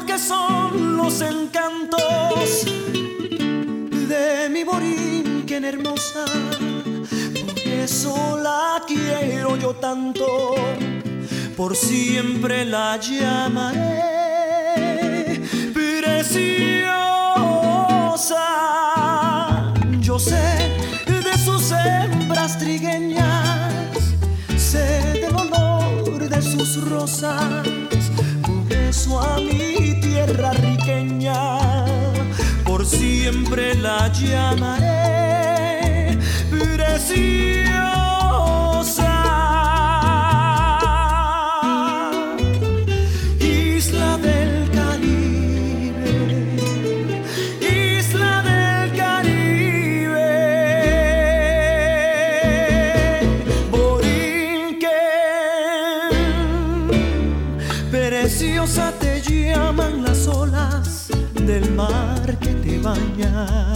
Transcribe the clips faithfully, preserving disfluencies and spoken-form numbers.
lo que son los encantos de mi Borinquen hermosa. Por eso la quiero yo tanto, por siempre la llamaré preciosa. Yo sé de sus hembras trigueñas, sé del olor de sus rosas. Por eso a mi tierra riqueña por siempre la llamaré preciosa. Isla del Caribe, isla del Caribe, Borinquen, preciosa te llaman las olas del mar que te baña.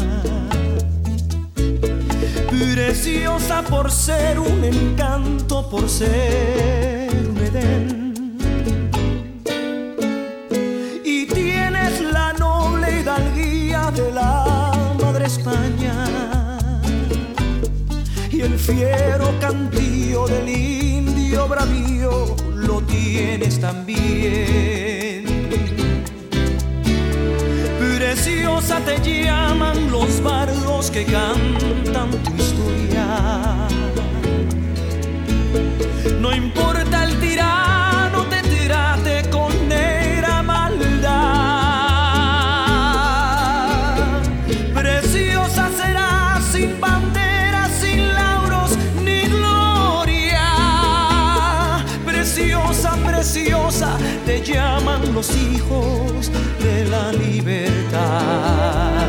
Preciosa por ser un encanto, por ser un Edén. Y tienes la noble hidalguía de la madre España y el fiero cantío del indio bravío lo tienes también. Preciosa te llaman los bardos que cantan tu historia. No importa el tirano te trate con negra maldad. Preciosa serás sin bandera, sin lauros ni gloria. Preciosa, preciosa te llaman los hijos de la libertad.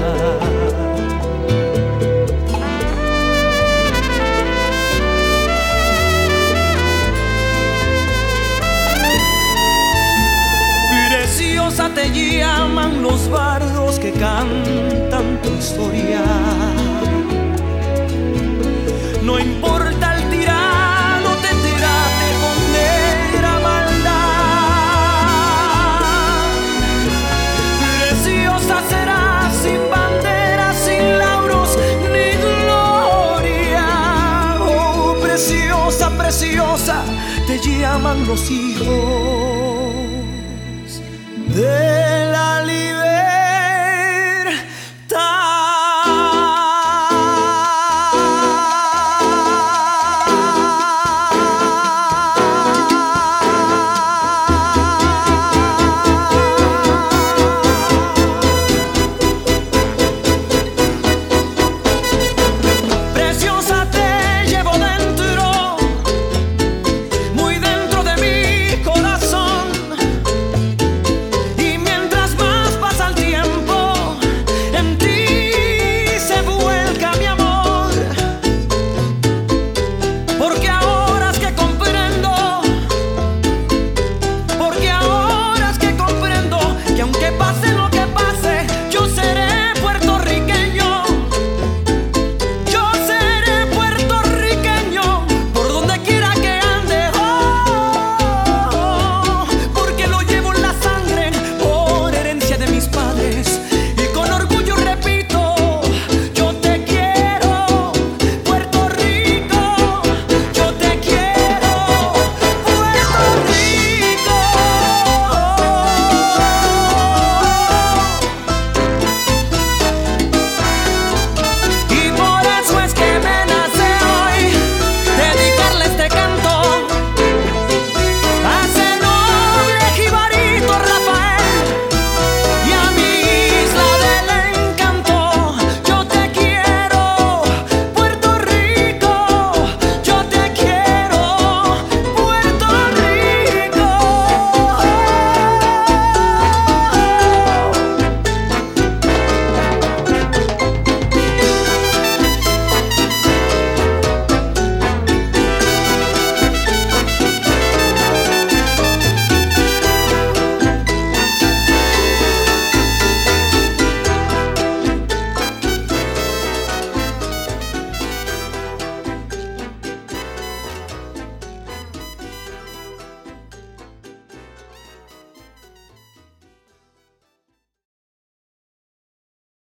Preciosa te llaman los bardos que cantan tu historia. No importa el tirano te trate con negra maldad. Preciosa serás sin bandera, sin lauros ni gloria. Oh, preciosa, preciosa te llaman los hijos de